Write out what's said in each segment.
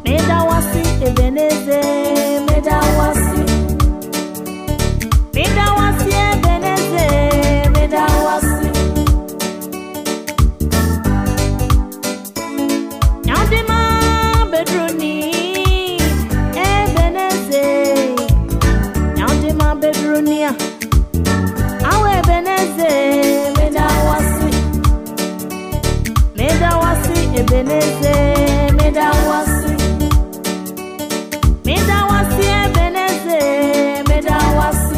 Meda wasi Ebeneze, meda wasi. Meda wasi Ebeneze, meda wasi. Nyandima bedruni Ebeneze. Nyandima bedrunia awe Ebeneze, meda wasi. Meda wasi Ebeneze, meda wasi. Meda wasi Ebeneze, meda wasi.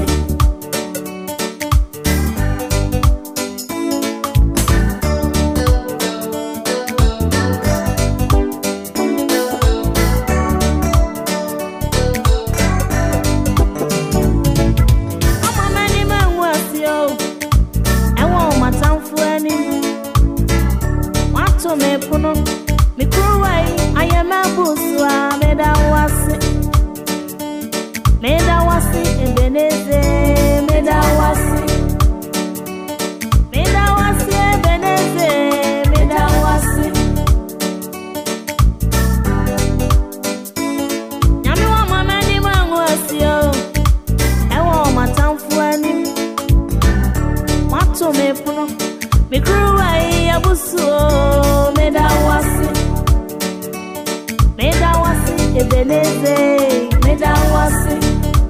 Mama mani manwasi yo, ewa matamfu eni. Wato me puno, mi kuruwai ayema buswa, meda wasi. Meda wasi Ebeneze, meda wasi. Meda wasi Ebeneze, meda wasi. Nyami wa mama ni manwasi yo, ewa matamfu eni. Wato me puno, mi kuruwai abusuo, meda wasi. Meda wasi Ebeneze, meda wasi.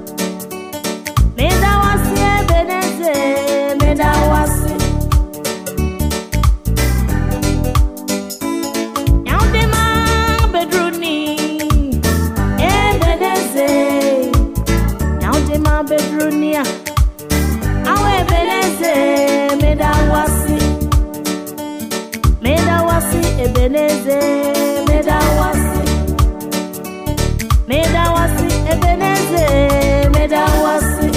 Meda wasi Ebeneze, meda wasi. Nyandima bedruni Ebeneze. Nyandima bedrunia awe Ebeneze, meda wasi. Meda wasi Ebeneze, meda wasi. Meda wasi Ebeneze, meda wasi.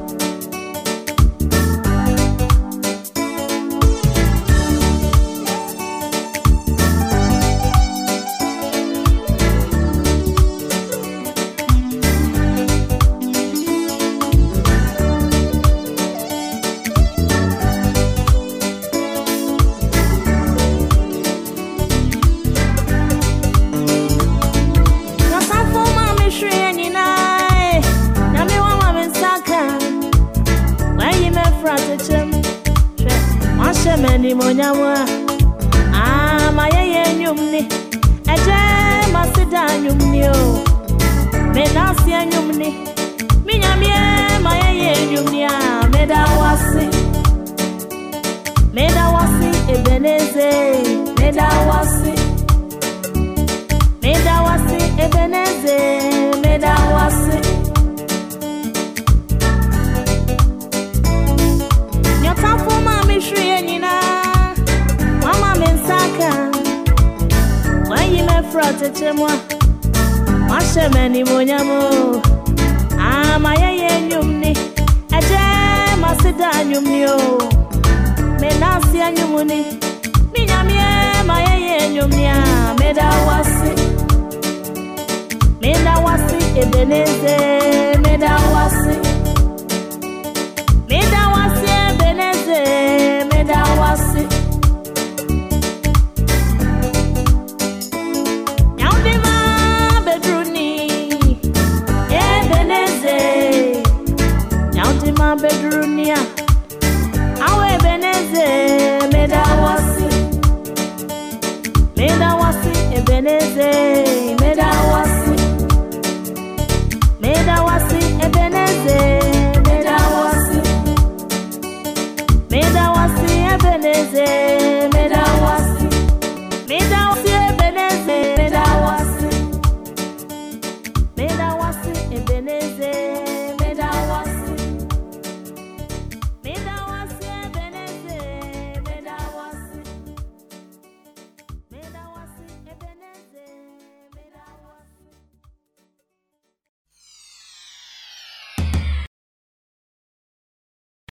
Mani monyawa maye nyumni eje masida nyumni o menasi nyumni minyamie maye nyumni meda wasi. Meda wasi Ebeneze, meda wasi. Meda wasi Ebeneze, meda wasi. Nyotafu mami shriye nina mama mensaka wanyi mefrate chemwa mashemeni monyamo maye nyumni eje masida nyumni o menasi nyumni minyamie maye nyumni. Meda wasi. Meda wasi Ebeneze,